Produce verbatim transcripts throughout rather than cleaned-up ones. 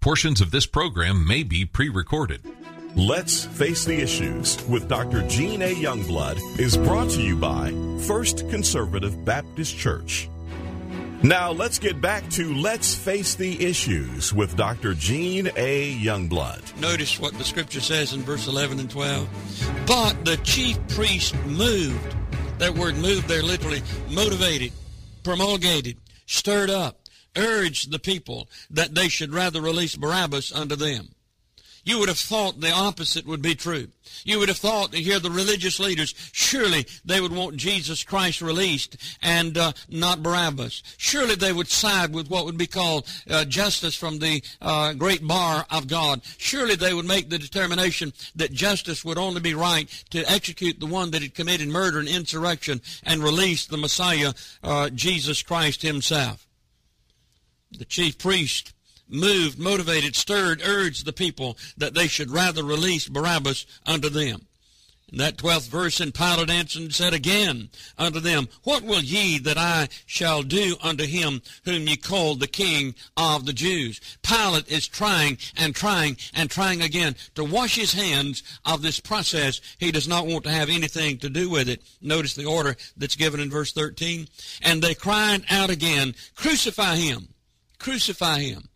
Portions of this program may be pre-recorded. Let's Face the Issues with Doctor Gene A. Youngblood is brought to you by First Conservative Baptist Church. Now let's get back to Let's Face the Issues with Doctor Gene A. Youngblood. Notice what the scripture says in verse eleven and twelve. But the chief priest moved. That word moved there literally motivated, promulgated, stirred up, urged the people that they should rather release Barabbas unto them. You would have thought the opposite would be true. You would have thought to hear the religious leaders, surely they would want Jesus Christ released and uh, not Barabbas. Surely they would side with what would be called uh, justice from the uh, great bar of God. Surely they would make the determination that justice would only be right to execute the one that had committed murder and insurrection and release the Messiah, uh, Jesus Christ himself. The chief priest moved, motivated, stirred, urged the people that they should rather release Barabbas unto them. In that twelfth verse, and Pilate answered and said again unto them, What will ye that I shall do unto him whom ye call the King of the Jews? Pilate is trying and trying and trying again to wash his hands of this process. He does not want to have anything to do with it. Notice the order that's given in verse thirteen. And they cried out again, Crucify him, crucify him.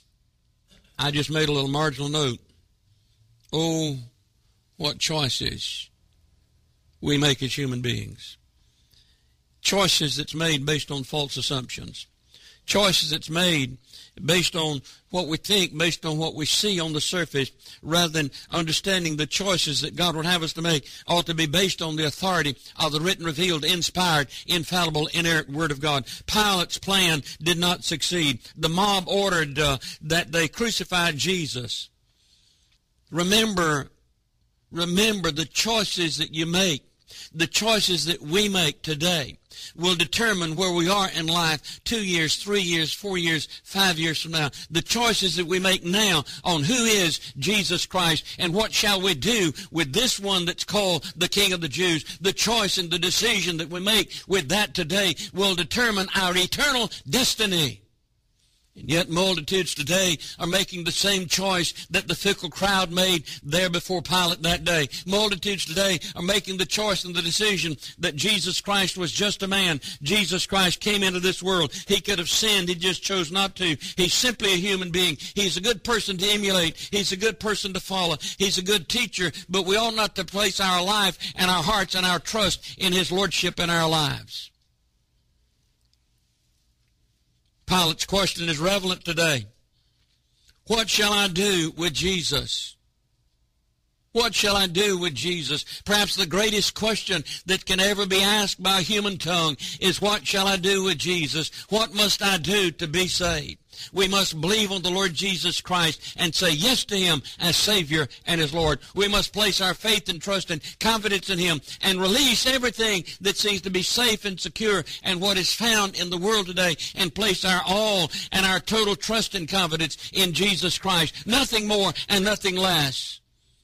I just made a little marginal note. Oh, what choices we make as human beings. Choices that's made based on false assumptions. Choices that's made based on what we think, based on what we see on the surface, rather than understanding the choices that God would have us to make ought to be based on the authority of the written, revealed, inspired, infallible, inerrant Word of God. Pilate's plan did not succeed. The mob ordered uh, that they crucified Jesus. Remember, remember the choices that you make, the choices that we make today will determine where we are in life two years, three years, four years, five years from now. The choices that we make now on who is Jesus Christ and what shall we do with this one that's called the King of the Jews. The choice and the decision that we make with that today will determine our eternal destiny. And yet multitudes today are making the same choice that the fickle crowd made there before Pilate that day. Multitudes today are making the choice and the decision that Jesus Christ was just a man. Jesus Christ came into this world. He could have sinned. He just chose not to. He's simply a human being. He's a good person to emulate. He's a good person to follow. He's a good teacher. But we ought not to place our life and our hearts and our trust in his lordship in our lives. Pilate's question is relevant today. What shall I do with Jesus? What shall I do with Jesus? Perhaps the greatest question that can ever be asked by a human tongue is, what shall I do with Jesus? What must I do to be saved? We must believe on the Lord Jesus Christ and say yes to him as Savior and as Lord. We must place our faith and trust and confidence in him and release everything that seems to be safe and secure and what is found in the world today and place our all and our total trust and confidence in Jesus Christ. Nothing more and nothing less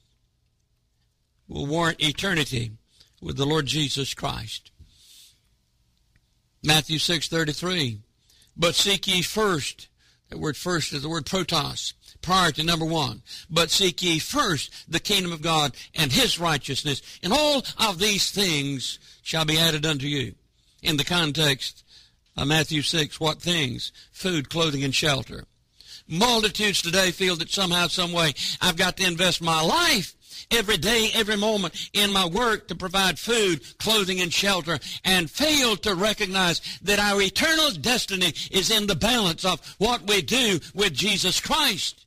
will warrant eternity with the Lord Jesus Christ. Matthew six thirty-three. But seek ye first. The word first is the word protos, prior to number one. But seek ye first the kingdom of God and his righteousness, and all of these things shall be added unto you. In the context of Matthew six, what things? Food, clothing, and shelter. Multitudes today feel that somehow, some way, I've got to invest my life every day, every moment in my work to provide food, clothing, and shelter, and fail to recognize that our eternal destiny is in the balance of what we do with Jesus Christ.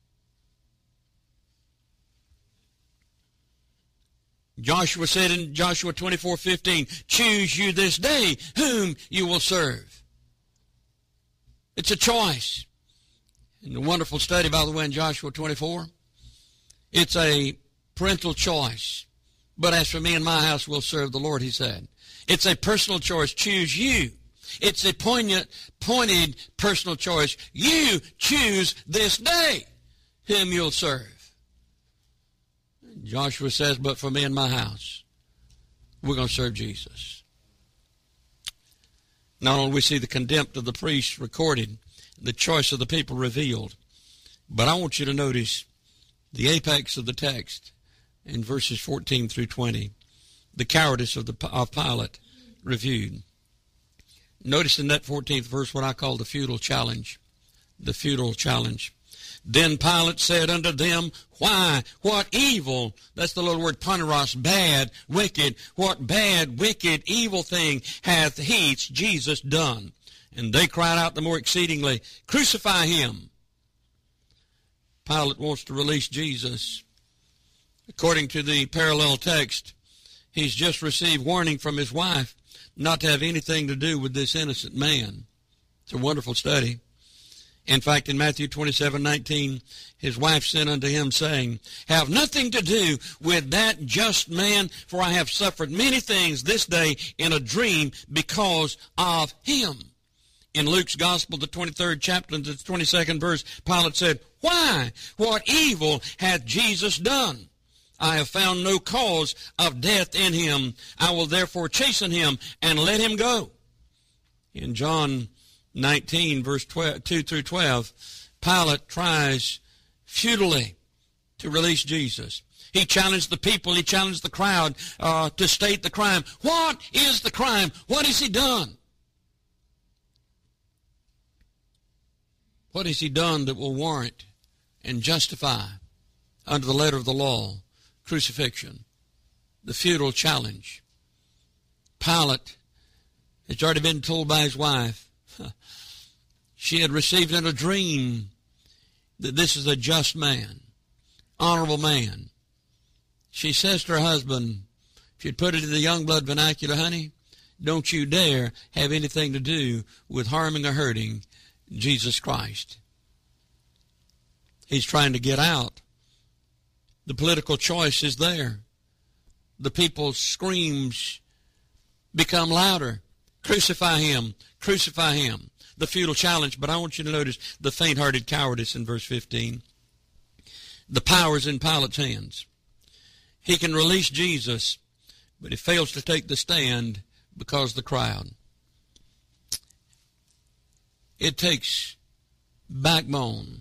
Joshua said in Joshua twenty-four fifteen, choose you this day whom you will serve. It's a choice. And a wonderful study, by the way, in Joshua twenty-four. It's a parental choice. But as for me and my house, we'll serve the Lord, he said. It's a personal choice. Choose you. It's a poignant, pointed personal choice. You choose this day whom you'll serve. Joshua says, but for me and my house, we're going to serve Jesus. Not only do we see the contempt of the priests recorded, the choice of the people revealed. But I want you to notice the apex of the text in verses fourteen through twenty. The cowardice of, the, of Pilate reviewed. Notice in that fourteenth verse what I call the futile challenge. The futile challenge. Then Pilate said unto them, Why? What evil? That's the little word poneros, bad, wicked. What bad, wicked, evil thing hath he, Jesus, done? And they cried out the more exceedingly, Crucify him. Pilate wants to release Jesus. According to the parallel text, he's just received warning from his wife not to have anything to do with this innocent man. It's a wonderful study. In fact, in Matthew twenty-seven nineteen, his wife sent unto him, saying, Have nothing to do with that just man, for I have suffered many things this day in a dream because of him. In Luke's Gospel, the twenty-third chapter, the twenty-second verse, Pilate said, Why? What evil hath Jesus done? I have found no cause of death in him. I will therefore chasten him and let him go. In John nineteen, verse two through twelve, Pilate tries futilely to release Jesus. He challenged the people, he challenged the crowd uh, to state the crime. What is the crime? What has he done? What has he done that will warrant and justify, under the letter of the law, crucifixion? The futile challenge. Pilate has already been told by his wife, she had received in a dream that this is a just man, honorable man. She says to her husband, if you'd put it in the Youngblood vernacular, honey, don't you dare have anything to do with harming or hurting Jesus Christ. He's trying to get out. The political choice is there. The people's screams become louder. Crucify him, crucify him. The futile challenge, but I want you to notice the faint-hearted cowardice in verse fifteen. The power's in Pilate's hands. He can release Jesus, but he fails to take the stand because of the crowd. It takes backbone,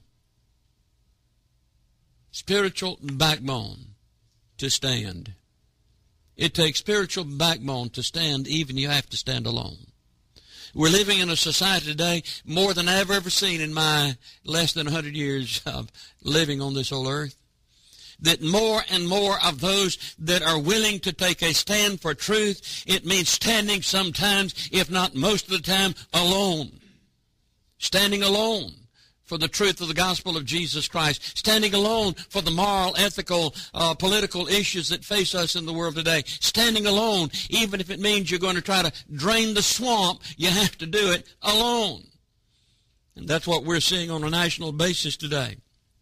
spiritual backbone to stand. It takes spiritual backbone to stand, even you have to stand alone. We're living in a society today more than I've ever seen in my less than one hundred years of living on this whole earth, that more and more of those that are willing to take a stand for truth, it means standing sometimes, if not most of the time, alone. Standing alone for the truth of the gospel of Jesus Christ. Standing alone for the moral, ethical, uh, political issues that face us in the world today. Standing alone, even if it means you're going to try to drain the swamp, you have to do it alone. And that's what we're seeing on a national basis today.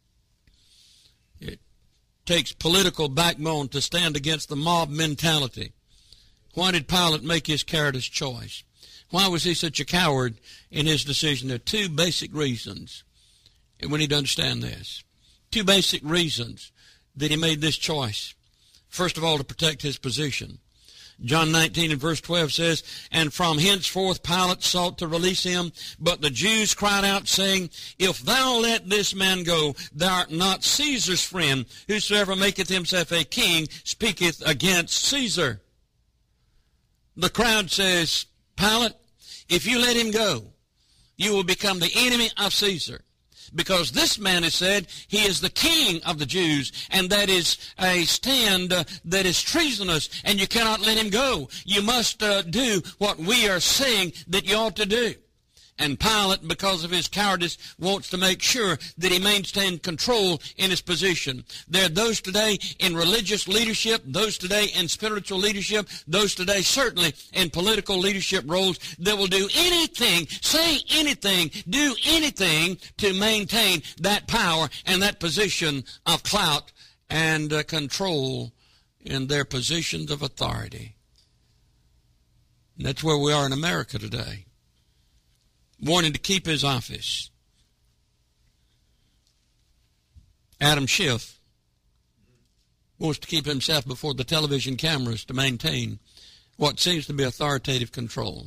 It takes political backbone to stand against the mob mentality. Why did Pilate make his cowardice choice? Why was he such a coward in his decision? There are two basic reasons. And we need to understand this. Two basic reasons that he made this choice. First of all, to protect his position. John nineteen and verse twelve says, And from henceforth Pilate sought to release him, but the Jews cried out, saying, If thou let this man go, thou art not Caesar's friend. Whosoever maketh himself a king speaketh against Caesar. The crowd says, Pilate, if you let him go, you will become the enemy of Caesar. Because this man has said he is the king of the Jews, and that is a stand uh, that is treasonous, and you cannot let him go. You must uh, do what we are saying that you ought to do. And Pilate, because of his cowardice, wants to make sure that he maintains control in his position. There are those today in religious leadership, those today in spiritual leadership, those today certainly in political leadership roles that will do anything, say anything, do anything to maintain that power and that position of clout and uh, control in their positions of authority. And that's where we are in America today. Wanting to keep his office. Adam Schiff wants to keep himself before the television cameras to maintain what seems to be authoritative control.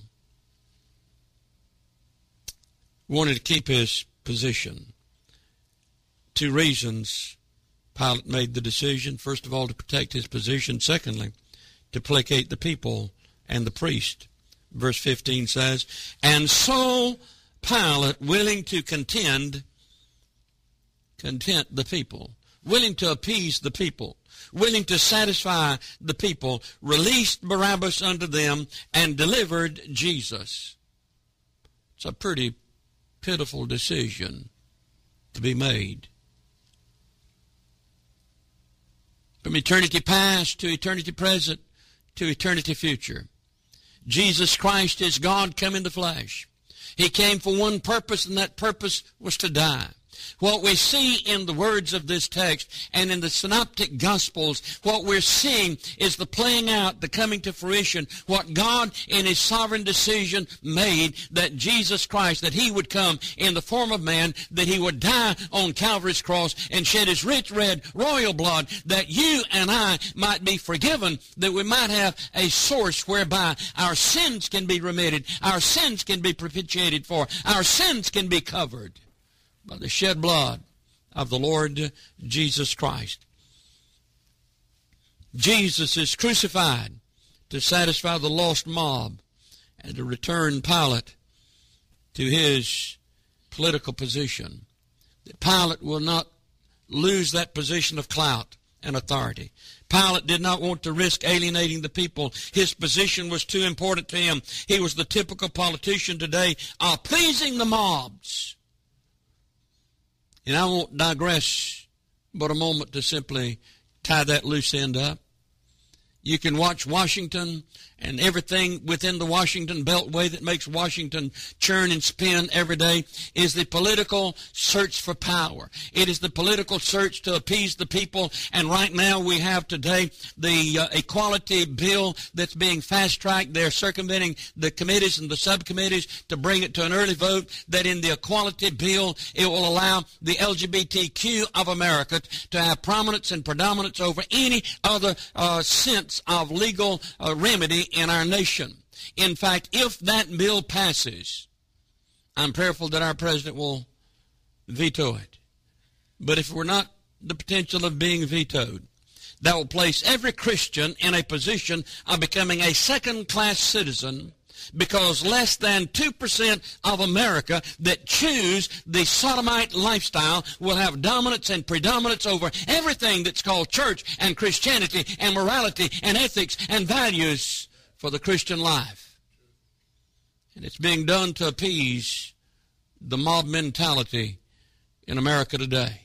Wanted to keep his position. Two reasons Pilate made the decision. First of all, to protect his position. Secondly, to placate the people and the priest. Verse fifteen says, and so Pilate, willing to contend, content the people, willing to appease the people, willing to satisfy the people, released Barabbas unto them and delivered Jesus. It's a pretty pitiful decision to be made. From eternity past to eternity present to eternity future, Jesus Christ is God come in the flesh. He came for one purpose, and that purpose was to die. What we see in the words of this text and in the synoptic gospels, what we're seeing is the playing out, the coming to fruition, what God in his sovereign decision made, that Jesus Christ, that he would come in the form of man, that he would die on Calvary's cross and shed his rich red royal blood, that you and I might be forgiven, that we might have a source whereby our sins can be remitted, our sins can be propitiated for, our sins can be covered by the shed blood of the Lord Jesus Christ. Jesus is crucified to satisfy the lost mob and to return Pilate to his political position. That Pilate will not lose that position of clout and authority. Pilate did not want to risk alienating the people. His position was too important to him. He was the typical politician today, appeasing the mobs. And I won't digress but a moment to simply tie that loose end up. You can watch Washington and everything within the Washington Beltway that makes Washington churn and spin every day is the political search for power. It is the political search to appease the people. And right now we have today the uh, equality bill that's being fast-tracked. They're circumventing the committees and the subcommittees to bring it to an early vote, that in the equality bill it will allow the L G B T Q of America to have prominence and predominance over any other uh, sense of legal uh, remedy in our nation. In fact, if that bill passes, I'm prayerful that our president will veto it. But if we're not the potential of being vetoed, that will place every Christian in a position of becoming a second-class citizen, because less than two percent of America that choose the sodomite lifestyle will have dominance and predominance over everything that's called church and Christianity and morality and ethics and values for the Christian life. And it's being done to appease the mob mentality in America today.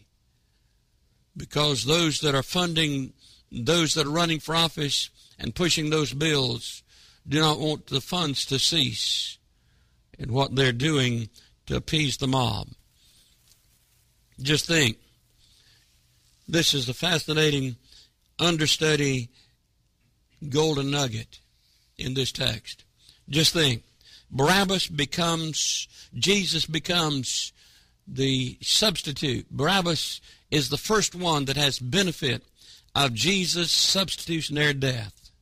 Because those that are funding, those that are running for office and pushing those bills do not want the funds to cease in what they're doing to appease the mob. Just think, this is a fascinating understudy golden nugget in this text. Just think, Barabbas becomes, Jesus becomes the substitute. Barabbas is the first one that has benefit of Jesus' substitutionary death.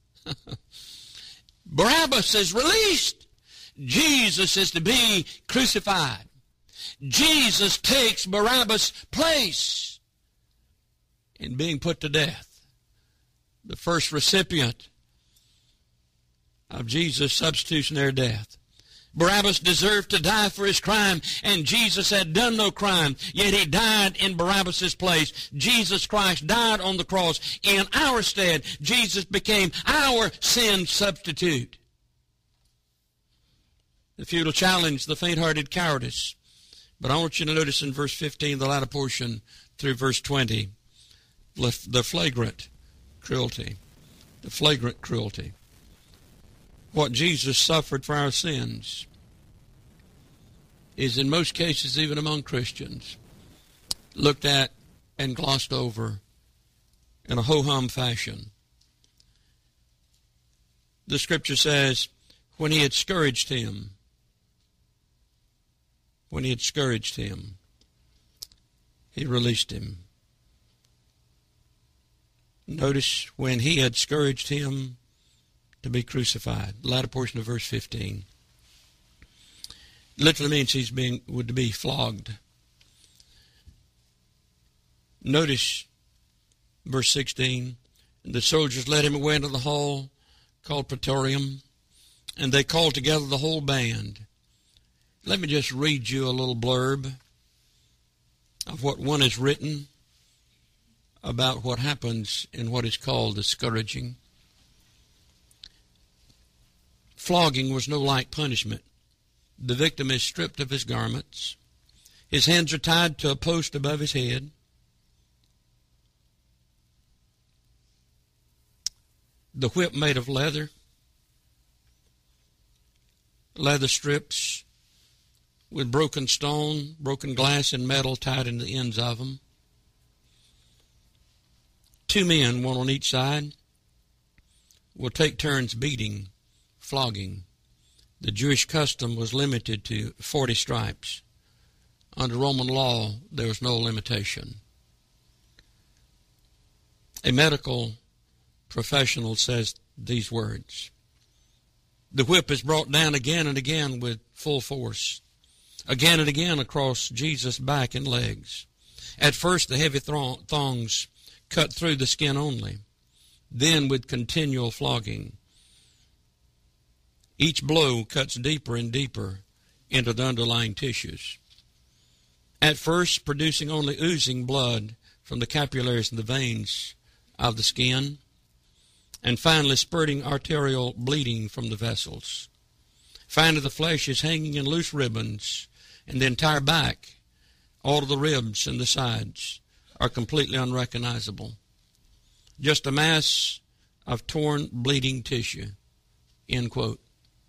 Barabbas is released. Jesus is to be crucified. Jesus takes Barabbas' place in being put to death. The first recipient of Jesus' substitutionary death. Barabbas deserved to die for his crime, and Jesus had done no crime, yet he died in Barabbas' place. Jesus Christ died on the cross in our stead. Jesus became our sin substitute. The futile challenge, the faint-hearted cowardice. But I want you to notice in verse fifteen, the latter portion, through verse twenty, the flagrant cruelty. The flagrant cruelty. What Jesus suffered for our sins is in most cases, even among Christians, looked at and glossed over in a ho-hum fashion. The scripture says, when he had scourged him, when he had scourged him, he released him. Notice, when he had scourged him, to be crucified. The latter portion of verse fifteen. Literally means he's being would be flogged. Notice verse sixteen. The soldiers led him away into the hall called Praetorium, and they called together the whole band. Let me just read you a little blurb of what one has written about what happens in what is called the scourging. Flogging was no light punishment. The victim is stripped of his garments. His hands are tied to a post above his head. The whip made of leather, leather strips with broken stone, broken glass, and metal tied in the ends of them. Two men, one on each side, will take turns beating, flogging. The Jewish custom was limited to forty stripes. Under Roman law, there was no limitation. A medical professional says these words: the whip is brought down again and again with full force, again and again across Jesus' back and legs. At first, the heavy thongs cut through the skin only, then with continual flogging. Each blow cuts deeper and deeper into the underlying tissues, at first producing only oozing blood from the capillaries and the veins of the skin, and finally spurting arterial bleeding from the vessels. Finally, the flesh is hanging in loose ribbons, and the entire back, all of the ribs and the sides, are completely unrecognizable. Just a mass of torn, bleeding tissue. End quote.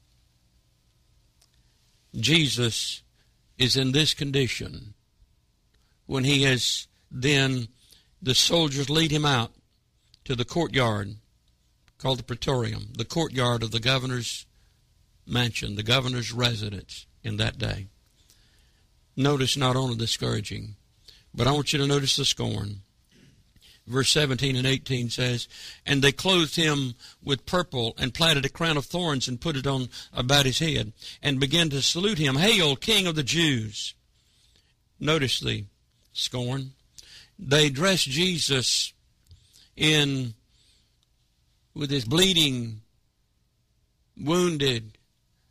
Jesus is in this condition when he has then, the soldiers lead him out to the courtyard called the Praetorium, the courtyard of the governor's mansion, the governor's residence in that day. Notice not only the scourging, but I want you to notice the scorn. Verse seventeen and eighteen says, and they clothed him with purple and platted a crown of thorns and put it on about his head and began to salute him, Hail, King of the Jews. Notice the scorn. They dressed Jesus in with his bleeding, wounded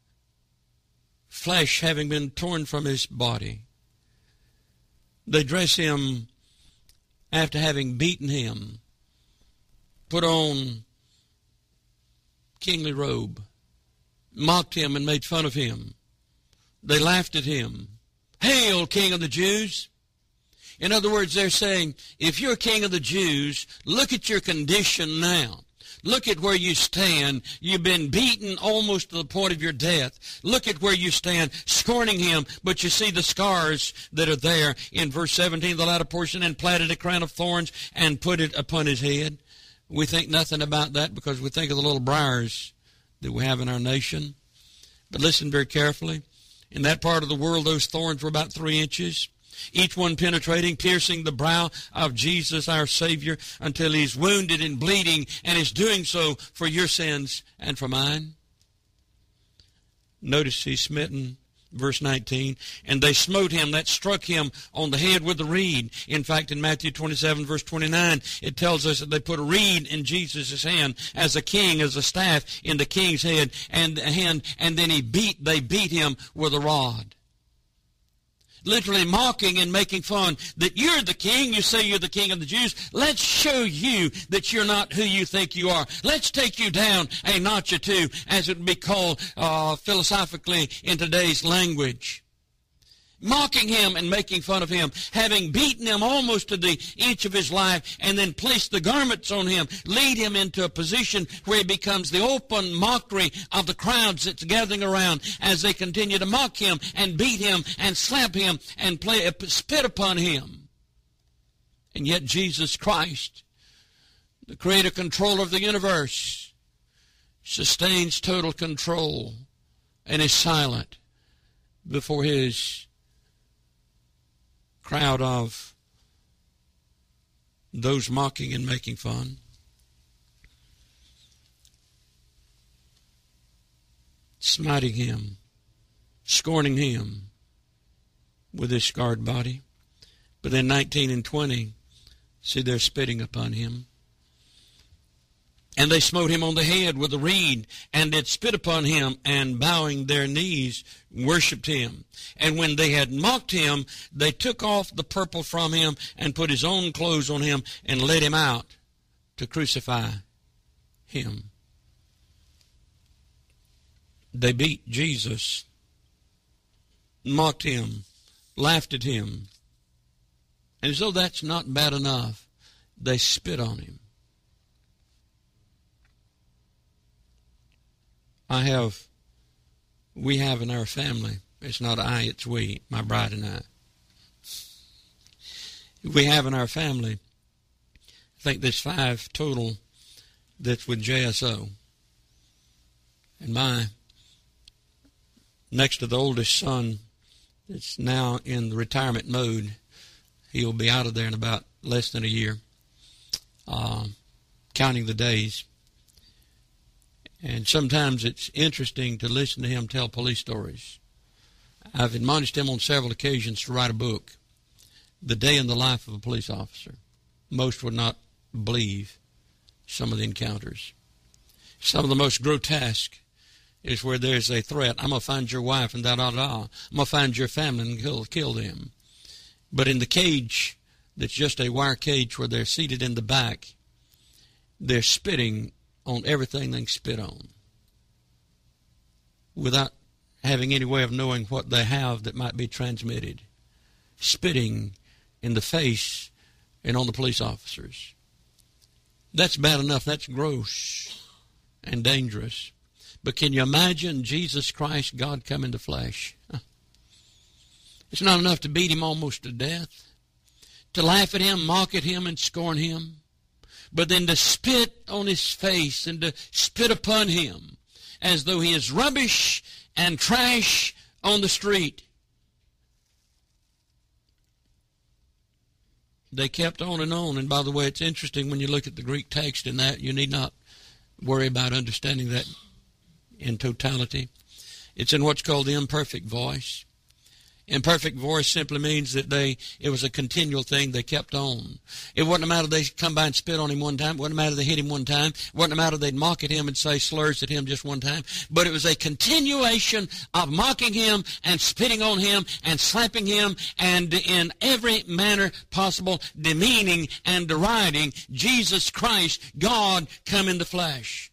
flesh having been torn from his body. They dress him after having beaten him, put on kingly robe, mocked him and made fun of him. They laughed at him. Hail, King of the Jews! In other words, they're saying, if you're King of the Jews, look at your condition now. Look at where you stand. You've been beaten almost to the point of your death. Look at where you stand, scorning him. But you see the scars that are there in verse seventeen, the latter portion, and platted a crown of thorns and put it upon his head. We think nothing about that because we think of the little briars that we have in our nation. But listen very carefully. In that part of the world, those thorns were about three inches. Each one penetrating, piercing the brow of Jesus, our Savior, until he's wounded and bleeding, and is doing so for your sins and for mine. Notice he's smitten, verse nineteen, and they smote him, that struck him on the head with a reed. In fact, in Matthew twenty-seven, verse twenty-nine, it tells us that they put a reed in Jesus' hand as a king, as a staff in the king's head, and hand, and then he beat, they beat him with a rod. Literally mocking and making fun that you're the king. You say you're the king of the Jews. Let's show you that you're not who you think you are. Let's take you down a notch or two, as it would be called uh, philosophically in today's language. Mocking him and making fun of him, having beaten him almost to the inch of his life, and then placed the garments on him, lead him into a position where he becomes the open mockery of the crowds that's gathering around as they continue to mock him and beat him and slap him and play, spit upon him. And yet Jesus Christ, the creator controller of the universe, sustains total control and is silent before his crowd of those mocking and making fun. Smiting him, scorning him with his scarred body. But then nineteen and twenty, See, they're spitting upon him. And they smote him on the head with a reed, and did spit upon him, and bowing their knees, worshipped him. And when they had mocked him, they took off the purple from him, and put his own clothes on him, and led him out to crucify him. They beat Jesus, mocked him, laughed at him. And as though that's not bad enough, they spit on him. I have, we have in our family, it's not I, it's we, my bride and I. We have in our family, I think there's five total that's with J S O. And my, next to the oldest son that's now in the retirement mode, he'll be out of there in about less than a year, uh, counting the days. And sometimes it's interesting to listen to him tell police stories. I've admonished him on several occasions to write a book, The Day in the Life of a Police Officer. Most would not believe some of the encounters. Some of the most grotesque is where there's a threat. I'm going to find your wife and da-da-da. I'm going to find your family and kill, kill them. But in the cage, that's just a wire cage where they're seated in the back, they're spitting on everything they can spit on without having any way of knowing what they have that might be transmitted. Spitting in the face and on the police officers. That's bad enough. That's gross and dangerous. But can you imagine Jesus Christ, God come in the flesh? It's not enough to beat him almost to death, to laugh at him, mock at him, and scorn him. But then to spit on his face and to spit upon him as though he is rubbish and trash on the street. They kept on and on. And by the way, it's interesting when you look at the Greek text in that, you need not worry about understanding that in totality. It's in what's called the imperfect voice. Imperfect voice simply means that they, it was a continual thing. They kept on. It wasn't a matter they come by and spit on him one time. It wasn't a matter they hit him one time. It wasn't a matter they'd mock at him and say slurs at him just one time. But it was a continuation of mocking him and spitting on him and slapping him and in every manner possible demeaning and deriding Jesus Christ, God come in the flesh.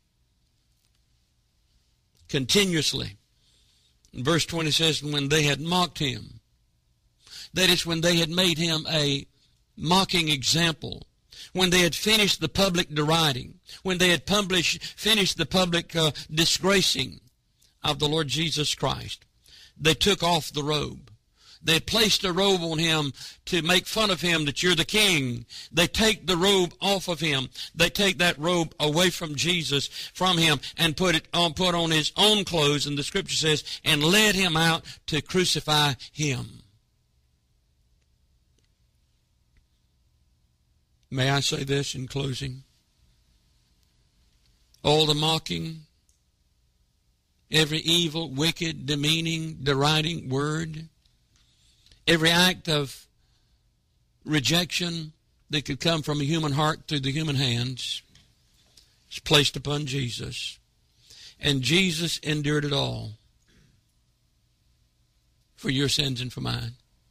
Continuously. Verse twenty says, when they had mocked him, that is, when they had made him a mocking example, when they had finished the public deriding, when they had published, finished the public uh, disgracing of the Lord Jesus Christ, they took off the robe. They placed a robe on him to make fun of him, that you're the king. They take the robe off of him. They take that robe away from Jesus, from him, and put it on, put on his own clothes, and the scripture says, and led him out to crucify him. May I say this in closing? All the mocking, every evil, wicked, demeaning, deriding word, every act of rejection that could come from a human heart through the human hands is placed upon Jesus. And Jesus endured it all for your sins and for mine.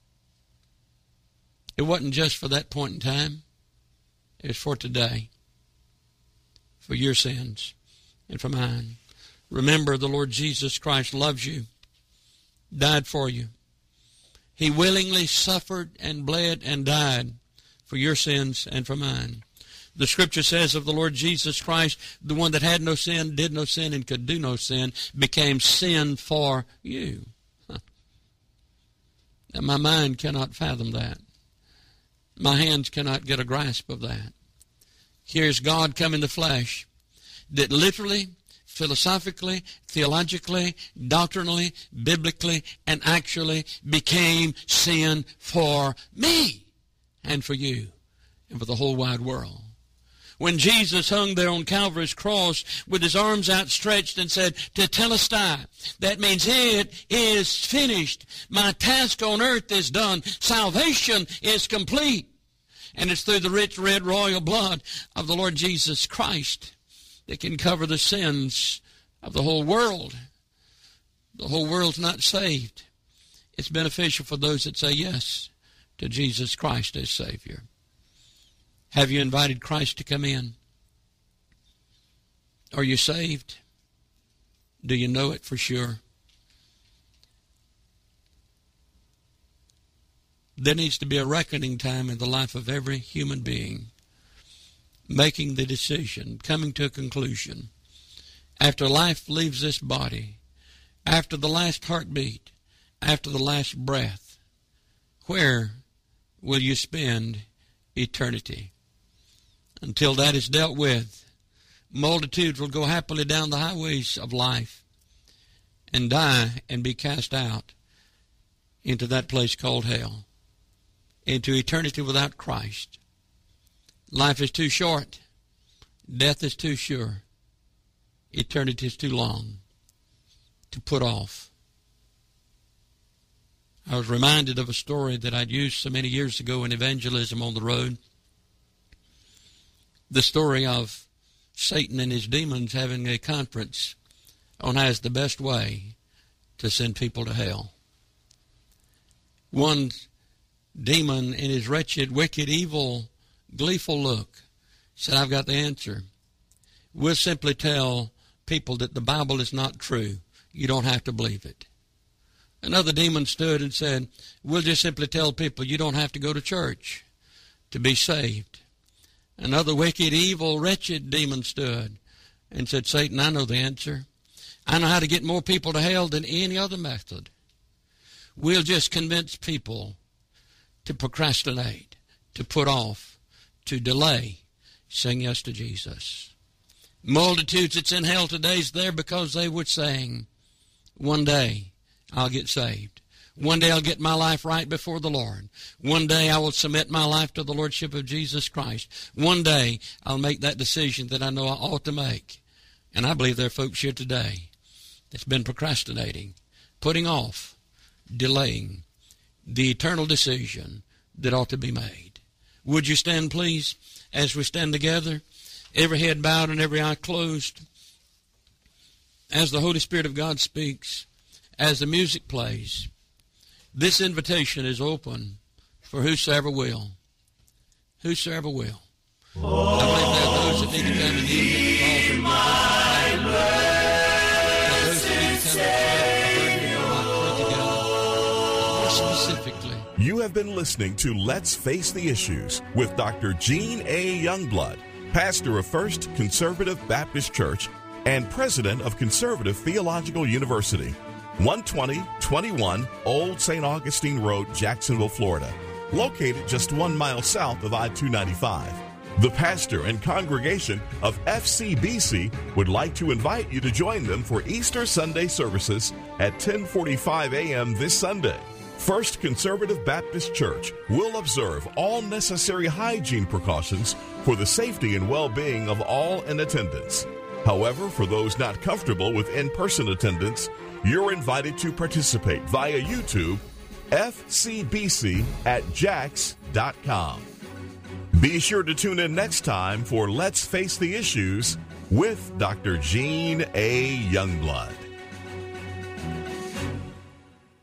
It wasn't just for that point in time. It was for today. For your sins and for mine. Remember, the Lord Jesus Christ loves you, died for you. He willingly suffered and bled and died for your sins and for mine. The scripture says of the Lord Jesus Christ, the one that had no sin, did no sin, and could do no sin, became sin for you. Huh. And my mind cannot fathom that. My hands cannot get a grasp of that. Here's God come in the flesh that literally, philosophically, theologically, doctrinally, biblically, and actually became sin for me and for you and for the whole wide world. When Jesus hung there on Calvary's cross with his arms outstretched and said, Tetelestai, that means it is finished. My task on earth is done. Salvation is complete. And it's through the rich red royal blood of the Lord Jesus Christ that can cover the sins of the whole world. The whole world's not saved. It's beneficial for those that say yes to Jesus Christ as Savior. Have you invited Christ to come in? Are you saved? Do you know it for sure? There needs to be a reckoning time in the life of every human being, making the decision, coming to a conclusion. After life leaves this body, after the last heartbeat, after the last breath, where will you spend eternity? Until that is dealt with, multitudes will go happily down the highways of life and die and be cast out into that place called hell, into eternity without Christ. Life is too short. Death is too sure. Eternity is too long to put off. I was reminded of a story that I'd used so many years ago in evangelism on the road. The story of Satan and his demons having a conference on how's the best way to send people to hell. One demon in his wretched, wicked, evil, gleeful look said, I've got the answer. We'll simply tell people that the Bible is not true. You don't have to believe it. Another demon stood and said, we'll just simply tell people you don't have to go to church to be saved. Another wicked, evil, wretched demon stood and said, Satan, I know the answer. I know how to get more people to hell than any other method. We'll just convince people to procrastinate, to put off, to delay saying yes to Jesus. Multitudes that's in hell today is there because they were saying, one day I'll get saved. One day I'll get my life right before the Lord. One day I will submit my life to the Lordship of Jesus Christ. One day I'll make that decision that I know I ought to make. And I believe there are folks here today that's been procrastinating, putting off, delaying the eternal decision that ought to be made. Would you stand, please, as we stand together, every head bowed and every eye closed, as the Holy Spirit of God speaks, as the music plays. This invitation is open for whosoever will. Whosoever will. Oh, I believe there are those that need to come and kneel at the altar. There are those that need to come and pray together. More specifically, you have been listening to Let's Face the Issues with Doctor Gene A. Youngblood, pastor of First Conservative Baptist Church and president of Conservative Theological University. one twenty twenty-one Old Saint Augustine Road, Jacksonville, Florida, located just one mile south of I two ninety-five. The pastor and congregation of F C B C would like to invite you to join them for Easter Sunday services at ten forty-five a.m. this Sunday. First Conservative Baptist Church will observe all necessary hygiene precautions for the safety and well-being of all in attendance. However, for those not comfortable with in-person attendance, you're invited to participate via YouTube, F C B C at jax dot com. Be sure to tune in next time for Let's Face the Issues with Doctor Gene A. Youngblood.